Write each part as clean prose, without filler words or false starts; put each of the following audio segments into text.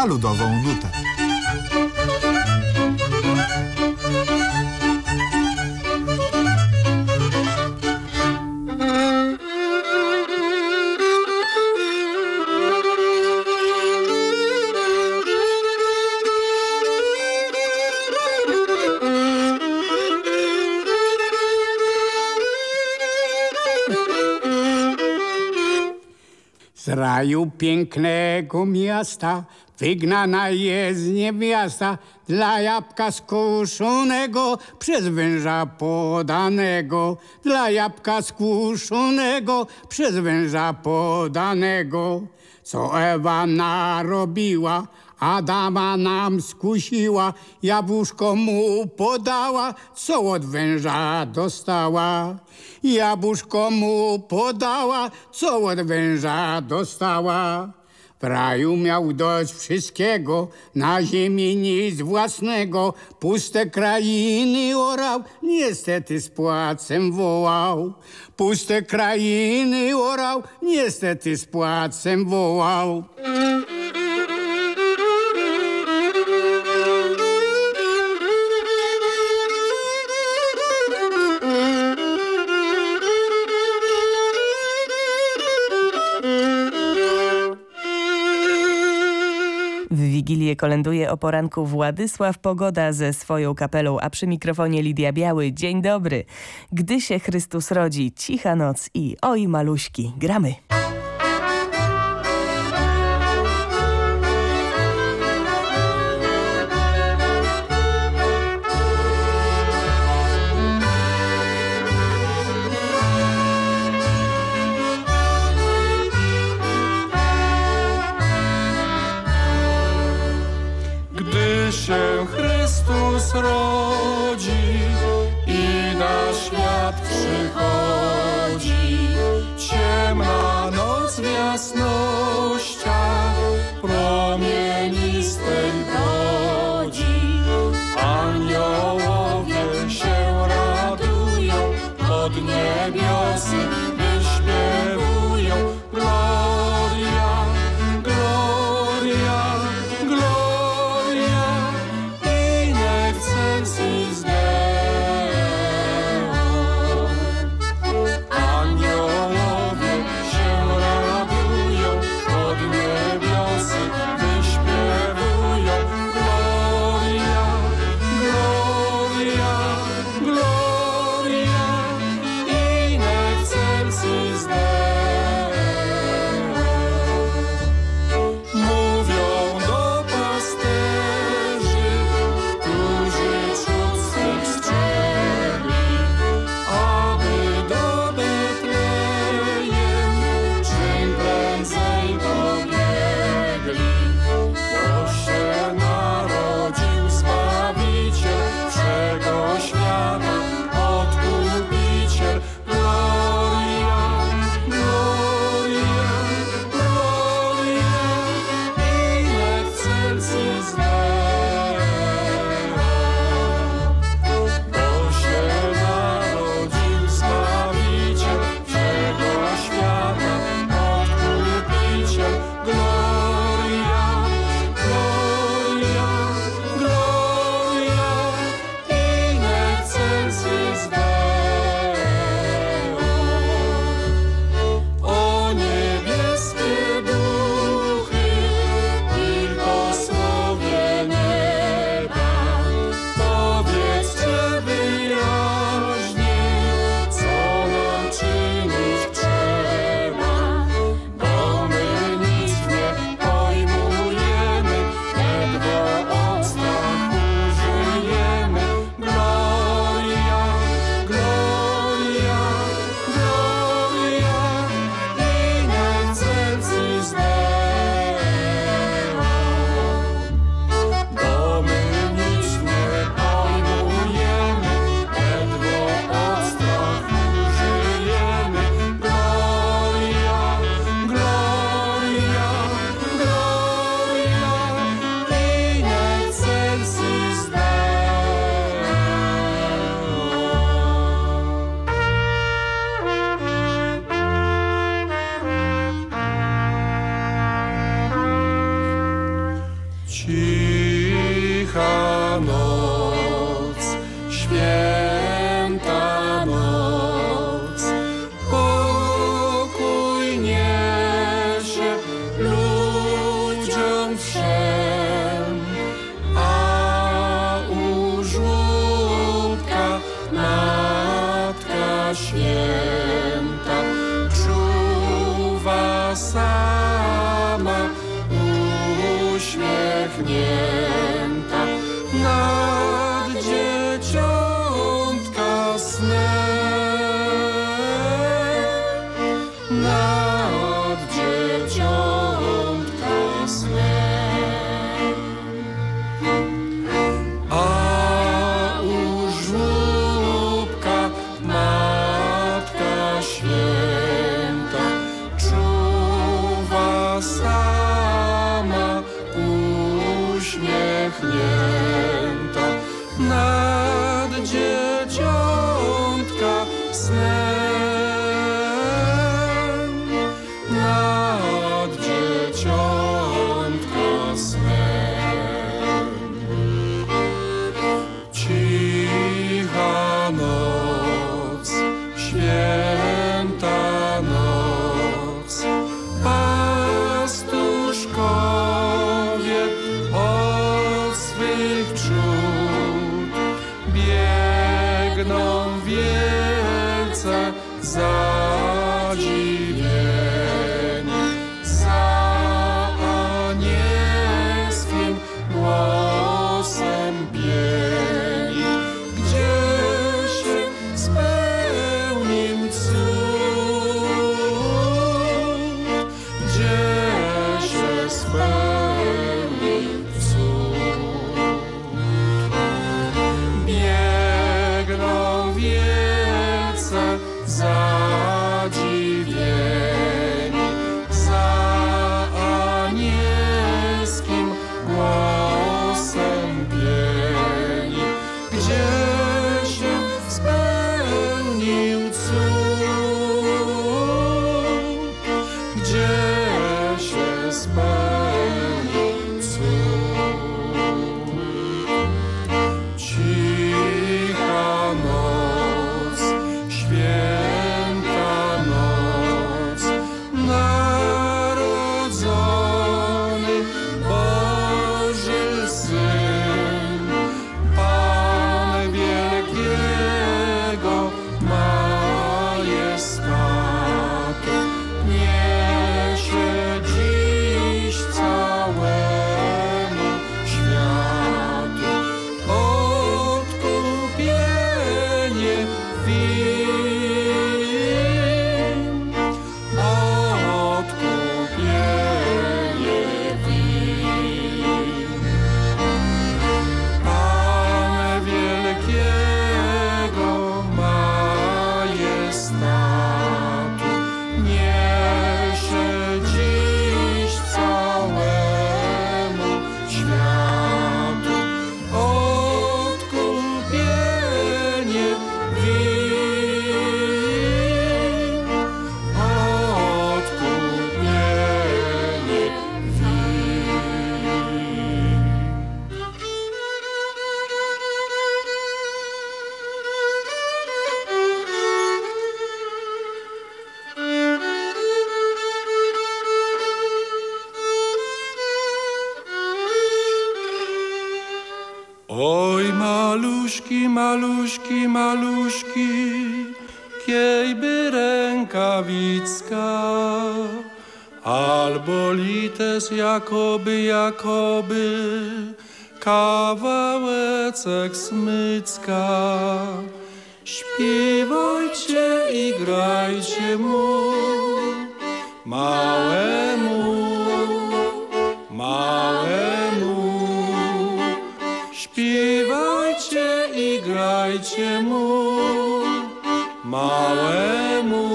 na ludową nutę. Z raju pięknego miasta wygnana jest niewiasta, dla jabłka skuszonego, przez węża podanego. Dla jabłka skuszonego, przez węża podanego. Co Ewa narobiła, Adama nam skusiła, jabłuszko mu podała, co od węża dostała. Jabłuszko mu podała, co od węża dostała. W raju miał dość wszystkiego, na ziemi nic własnego. Puste krainy orał, niestety z płacem wołał. Puste krainy orał, niestety z płacem wołał. W Wigilię kolęduje o poranku Władysław Pogoda ze swoją kapelą, a przy mikrofonie Lidia Biały. Dzień dobry. Gdy się Chrystus rodzi, cicha noc i oj maluśki, gramy. Się Chrystus rodzi i na świat przychodzi. Ciemna noc w jasnościach promienistej brodzi. Aniołowie się radują, pod niebiosy wyśpiewują. Gloria, gloria, gloria. Aniołowie się radują, święta czuwa sama, uśmiechnięta nad dzieciątka snem, nad dzieciątka snem. A u żłóbka Matka Święta czuwa sama, uśmiechnięta nad dzieciątka snem, nad dzieciątka snem. Cicha noc, święta noc, pastuszkowie od swych czód biegną wielce zadziwieni za anielskim głosem pieni, gdzie się spełnił cud, gdzie się spełnił cud. Biegną wielce zadziwieni za anielskim głosem pieni, gdzie się spełnił cud, gdzie się spełnił cud. Cicha noc, święta noc, narodzony Boży Syn, Pan wielkiego majestatu, niesie dziś całemu światu odkupienie win, odkupienie win. Pan wielkiego majestatu niesie dziś całemu światu odkupienie win, odkupienie Oj, maluśki, maluśki, maluśki, kiejby rękawicka, albo lites jakoby, jakoby, kawałeczek smycka. Śpiewajcie i grajcie mu, małemu, małemu. Śpiewajcie i grajcie mu, małemu,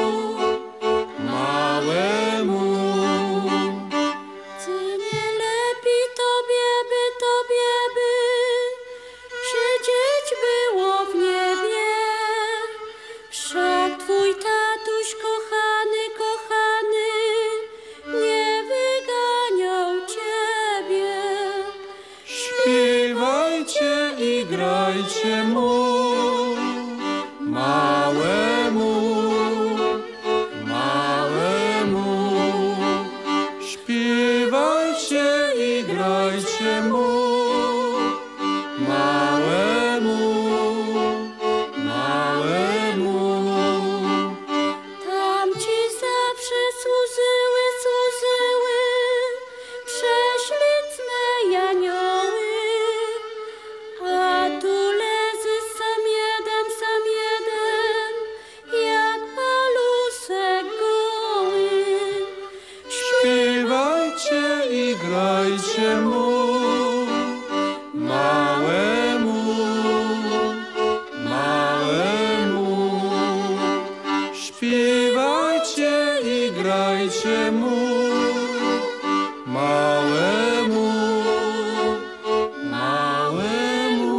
małemu. Czy nie lepiej tobie by siedzieć było w niebie? Wszak twój tatuś kochany, kochany, nie wyganiał ciebie. Śpiewajcie i grajcie mu, małemu, małemu. Śpiewajcie i grajcie mu, małemu, małemu. śpiewajcie i grajcie mu, małemu, małemu.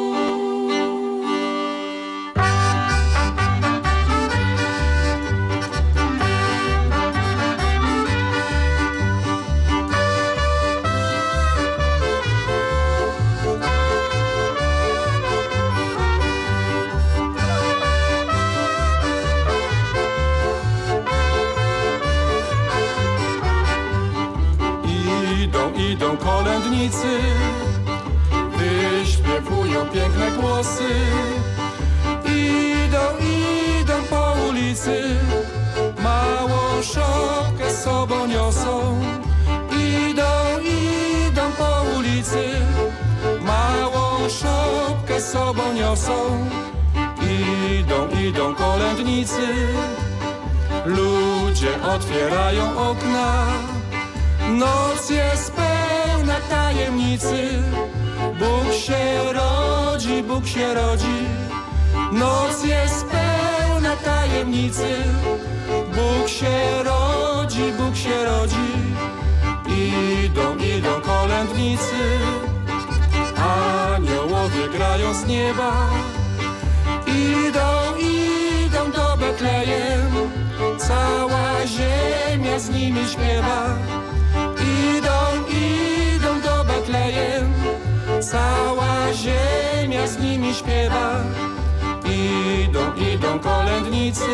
Idą kolędnicy, wyśpiewują piękne głosy. Idą po ulicy, małą szopkę z sobą niosą. Idą po ulicy, małą szopkę z sobą niosą. Idą kolędnicy, ludzie otwierają okna. Noc jest pełna tajemnicy, Bóg się rodzi, Bóg się rodzi. Noc jest pełna tajemnicy, Bóg się rodzi, Bóg się rodzi. Idą kolędnicy, aniołowie grają z nieba. Idą do Betlejem, cała ziemia z nimi śpiewa. Idą do Betlejem, cała ziemia z nimi śpiewa. Idą kolędnicy,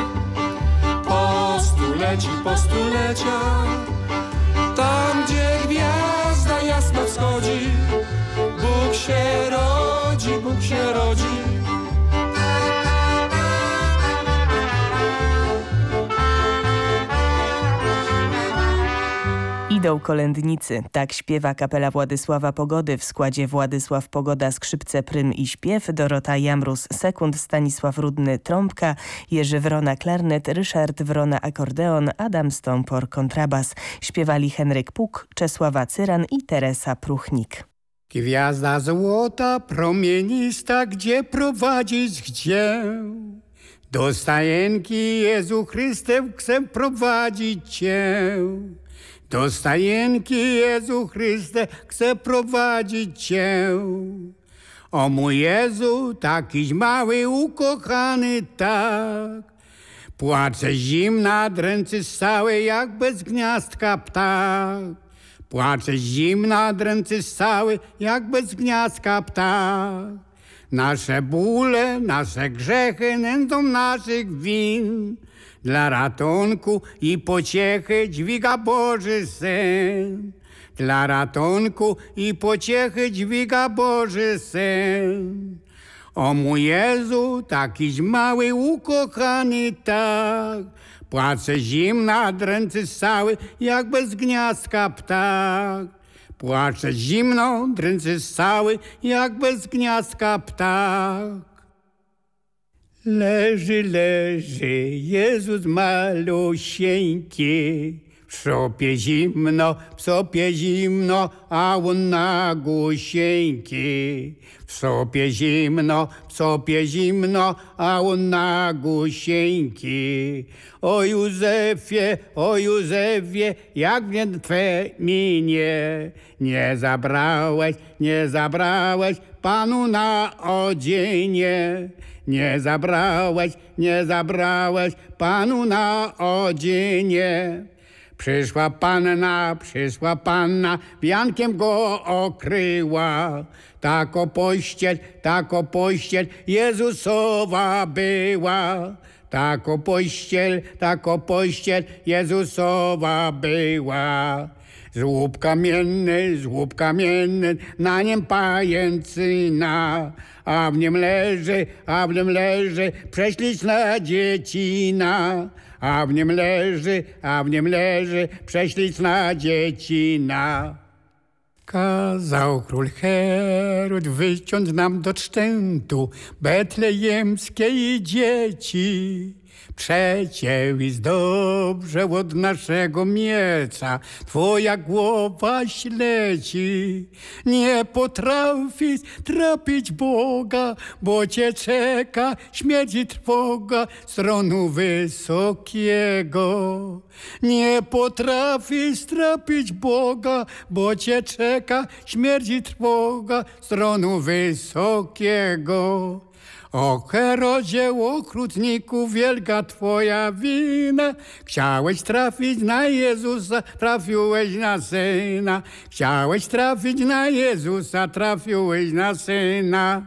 po stulecia, tam gdzie gwiazda jasno wschodzi. Bóg się rodzi, Bóg się rodzi. Idą kolędnicy, tak śpiewa kapela Władysława Pogody w składzie Władysław Pogoda skrzypce, prym i śpiew, Dorota Jamrus sekund, Stanisław Rudny trąbka, Jerzy Wrona klarnet, Ryszard Wrona akordeon, Adam Stąpor kontrabas. Śpiewali Henryk Puk, Czesława Cyran i Teresa Pruchnik. Gwiazda złota, promienista, gdzie prowadzić, gdzie? Do stajenki Jezu Chryste chcę prowadzić Cię. Do stajenki Jezu Chryste chcę prowadzić Cię. O mój Jezu, takiś mały, ukochany tak. Płacze zimna, dręczy cały jak bez gniazdka ptak. Płacze zimna, dręczy cały jak bez gniazdka ptak. Nasze bóle, nasze grzechy nędzą naszych win. Dla ratunku i pociechy dźwiga Boży Syn. Dla ratunku i pociechy dźwiga Boży Syn. O mój Jezu, takiś mały, ukochany tak. Płacze zimna, dręczy cały jak bez gniazdka ptak. Płacze zimno, dręczy cały jak bez gniazdka ptak. Leży Jezus malusieńki, w szopie zimno, a on na gusieńki. W szopie zimno, a on na gusieńki. O Józefie, jak mnie Twe minie, nie zabrałeś Panu na odzienie. Nie zabrałeś Panu na odzienie. Przyszła panna, wiankiem go okryła. Tako pościel Jezusowa była. Tako pościel Jezusowa była. Żłób kamienny, na niem pajęcyna, a w nim leży prześliczna dziecina. A w nim leży prześliczna dziecina. Kazał król Herod wyciąć nam do czczętu betlejemskiej dzieci. Przecie jest dobrze od naszego mieca, twoja głowa śledzi. Nie potrafisz trapić Boga, bo cię czeka śmierć i trwoga z tronu wysokiego. Nie potrafisz trapić Boga, bo cię czeka śmierć i trwoga z tronu wysokiego. O Herodzie, okrutniku, wielka twoja wina. Chciałeś trafić na Jezusa, trafiłeś na Syna. Chciałeś trafić na Jezusa, trafiłeś na Syna.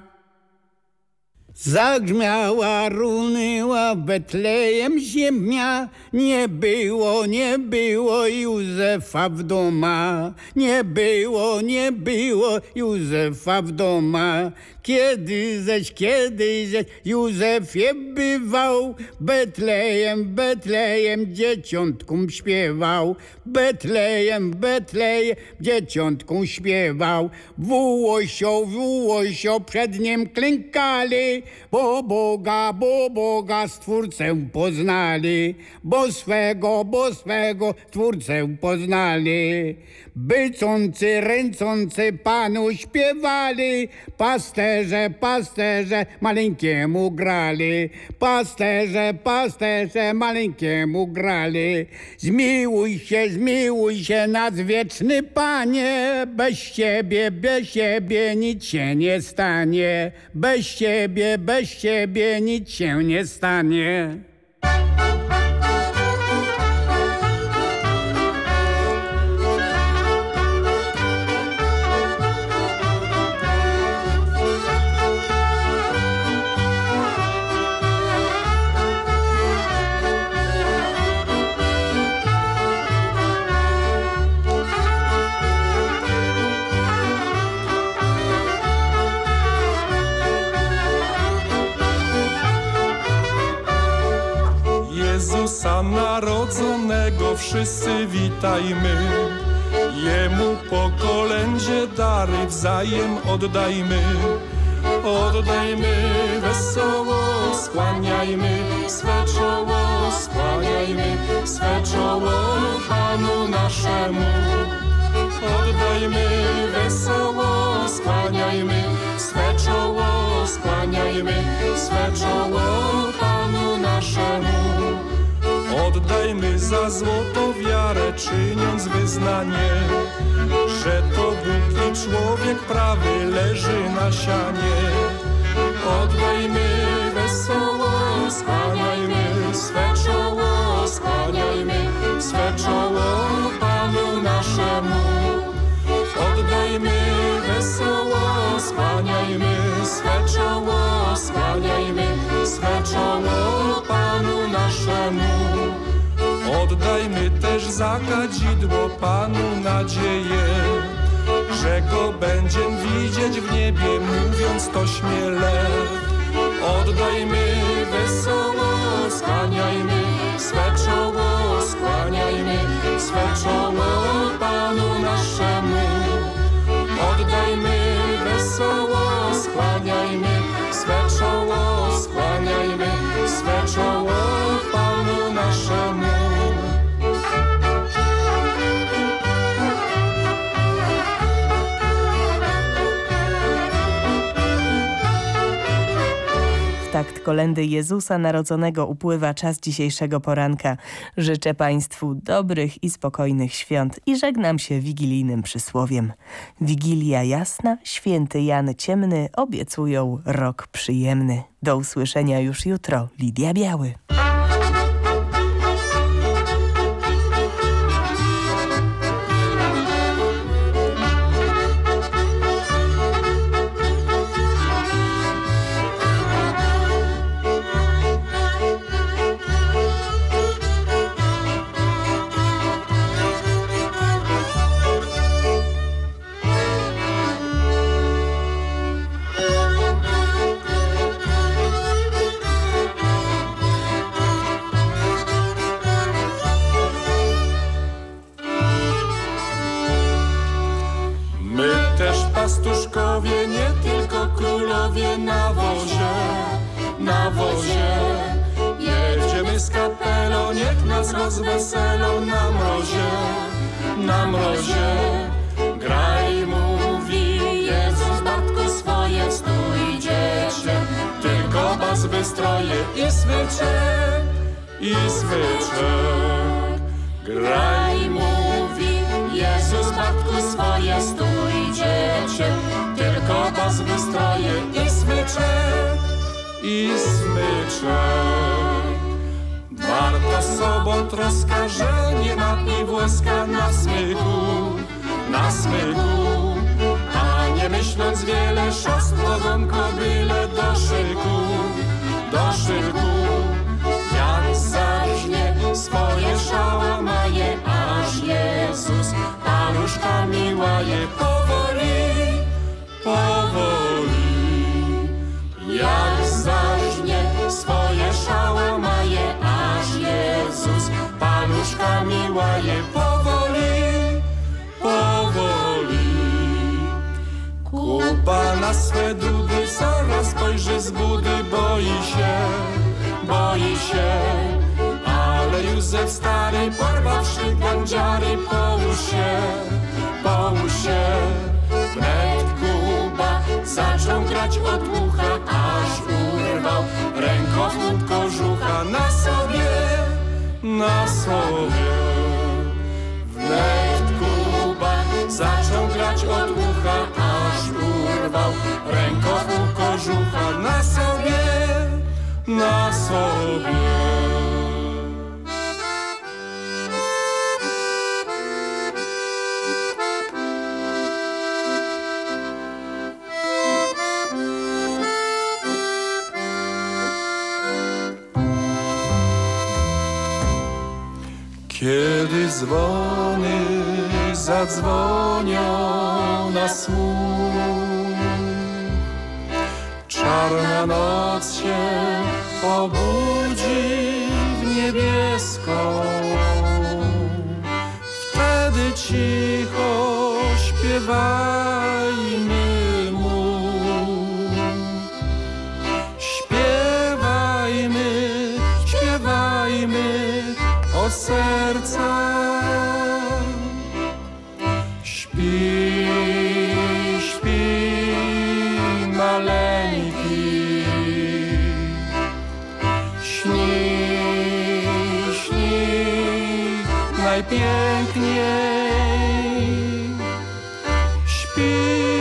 Zagrzmiała, runęła Betlejem ziemia, nie było Józefa w doma. Nie było Józefa w doma. Kiedy zaś Józefie bywał, Betlejem, dzieciątkom śpiewał. Betlejem, dzieciątkom śpiewał. Wołosio, przed nim klękali, bo Boga Stwórcę poznali. Bo swego Stwórcę poznali. Bycący, ręcący Panu śpiewali. Pasterze maleńkiemu grali. Pasterze maleńkiemu grali. Zmiłuj się nas wieczny Panie. Bez Ciebie nic się nie stanie. Bez Ciebie nic się nie stanie. Jezusa narodzonego wszyscy witajmy. Jemu po kolędzie dary wzajem oddajmy. Oddajmy wesoło, skłaniajmy swe czoło, skłaniajmy swe czoło Panu naszemu. Oddajmy wesoło, skłaniajmy swe czoło, skłaniajmy swe czoło Panu naszemu. Oddajmy za złotą wiarę, czyniąc wyznanie, że to Bóg i człowiek prawy leży na sianie. Oddajmy wesoło, skłaniajmy swe czoło, skłaniajmy swe czoło Panu naszemu. Oddajmy wesoło, skłaniajmy swe czoło, skłaniajmy swe czoło Panu naszemu. Oddajmy też za kadzidło Panu nadzieję, że Go będziem widzieć w niebie, mówiąc to śmiele. Oddajmy wesoło, skłaniajmy swe czoło, skłaniajmy swe czoło Panu naszemu. Oddajmy wesoło, skłaniajmy swe czoło, skłaniajmy swe czoło Panu naszemu. W takt kolędy Jezusa Narodzonego upływa czas dzisiejszego poranka. Życzę Państwu dobrych i spokojnych świąt i żegnam się wigilijnym przysłowiem. Wigilia jasna, święty Jan ciemny obiecują rok przyjemny. Do usłyszenia już jutro. Lidia Biały. Pastuszkowie, nie tylko królowie na wozie, jedzie nas rozweselą na mrozie, na mrozie. Graj, mówi Jezus, batku swoje, stój dziecię, tylko bas wystroje i smyczek, i smyczek. Graj, mówi Jezus, batku swoje, stój dziecię, tylko bas wystroje i smyczek, i smyczek. Warto sobą troska, że nie ma i włoska na smyku, na smyku. A nie myśląc wiele, szast nogą kobyle do szyku, do szyku. Jak zaśnie swoje szałamaje, aż Jezus paluszkami łaje. Powoli, powoli. Jak zaśnie swoje szałamaje, aż Jezus paluszkami łaje. Powoli, powoli. Kuba na swe dudy zaraz spojrzy z budy, boi się, boi się. Ale Józef stary, porwawszy gandziary, połóż się, połóż się. Wnet Kuba zaczął grać od ucha, aż urwał rękawód kożucha na sobie, na sobie. Wnet Kuba zaczął grać od ucha, aż urwał rękawód kożucha na sobie, na sobie. Kiedy dzwony zadzwonią na słuch, czarna noc się obudzi w niebieską. Wtedy cicho śpiewajmy mu, śpiewajmy, śpiewajmy od serca. Śpi, śpi, maleńki, śni, śni najpiękniej. Śpi,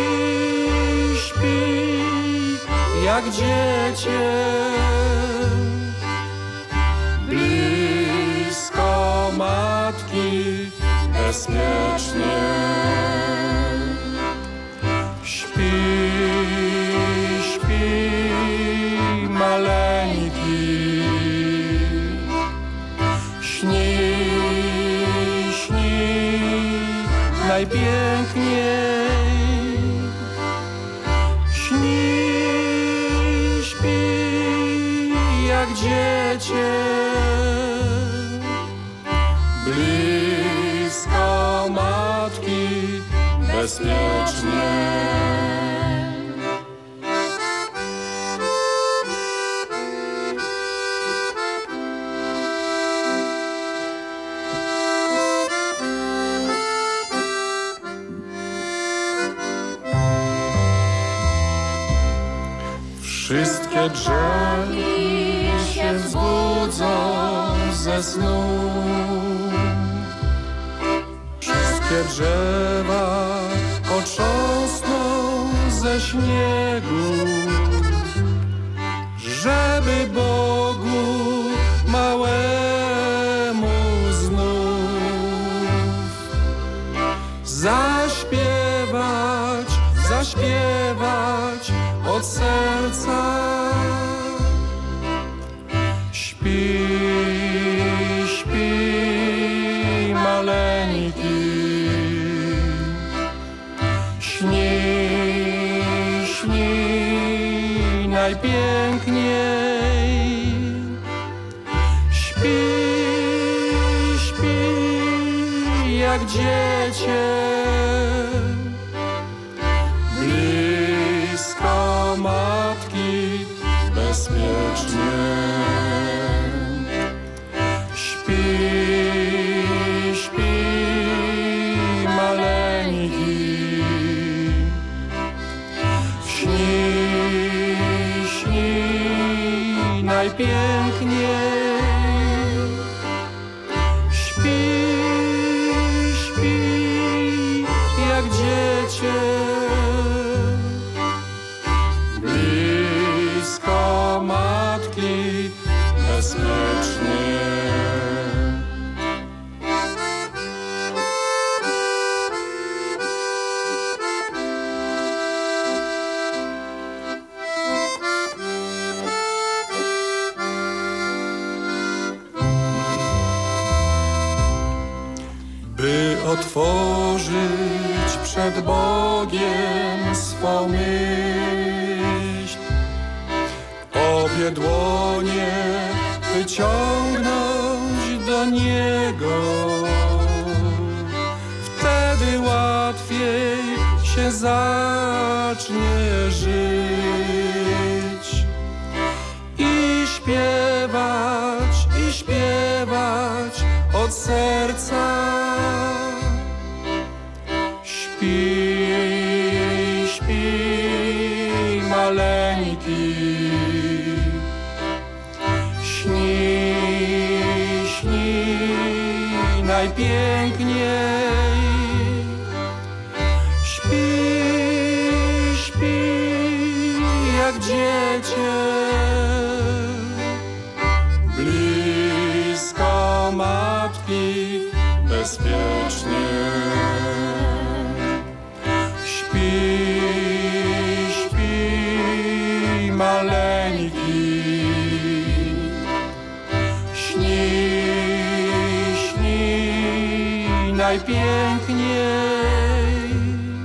śpi jak dziecię, blisko matki bezpiecznie. Śpi, śpi maleńki, śni, śni najpiękniej. Śni, śpi jak dziecię, blisko matki bezpiecznie. Wszystkie drzewki się wzbudzą ze snu. Wszystkie drzewa otrząsną ze śniegu, żeby Bogu małemu znów zaśpiewać, zaśpiewać od serca. Śpi, śpi maleńki, śni, śni najpiękniej. Śpi, śpi jak dziecię, blisko matki bezpiecznie. Śpi, otworzyć przed Bogiem swą myśl. Obie dłonie wyciągnąć do Niego, wtedy łatwiej się zacznie żyć. I śpiewać od serca. Śpi, maleńki, śni najpiękniej. Śpi jak dziecię, blisko matki bezpiecznie. Śpi, maleńki, śni najpiękniej.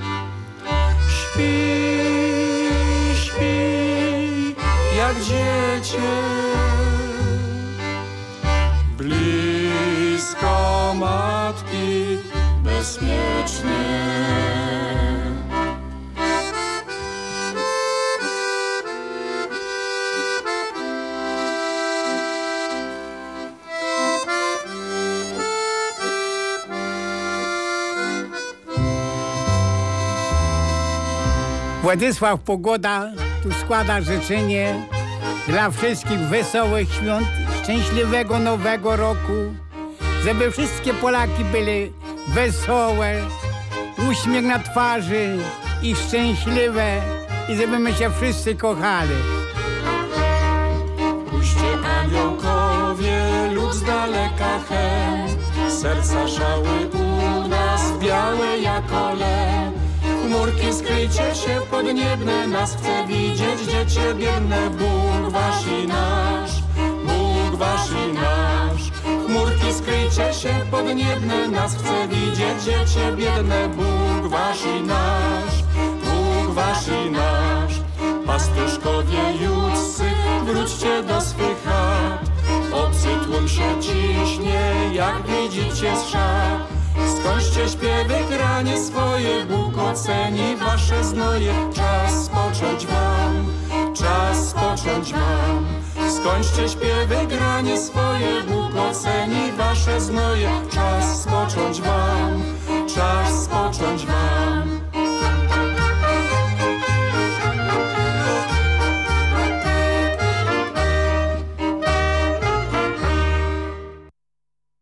Śpi jak dziecię, blisko matki bezpiecznie. Władysław Pogoda tu składa życzenie dla wszystkich wesołych świąt, szczęśliwego nowego roku, żeby wszystkie Polaki byli wesołe, uśmiech na twarzy i szczęśliwe i żebyśmy się wszyscy kochali. Puśćcie aniołkowie, lud z daleka chęt, serca żały u nas białe jak ole. Chmurki skryjcie się podniebne, nas chce widzieć dziecię biedne. Bóg wasz i nasz, Bóg wasz i nasz. Chmurki skryjcie się podniebne, nas chce widzieć dziecię biedne. Bóg wasz i nasz, Bóg wasz i nasz. Pastuszkowie judzcy, wróćcie do swych chat. Obcy tłum się ciśnie, jak widzicie z szat. Skończcie śpiewy, granie swoje, Bóg oceni wasze znoje. Czas spocząć wam, czas spocząć wam. Skończcie śpiewy, granie swoje, Bóg oceni wasze znoje. Czas spocząć wam,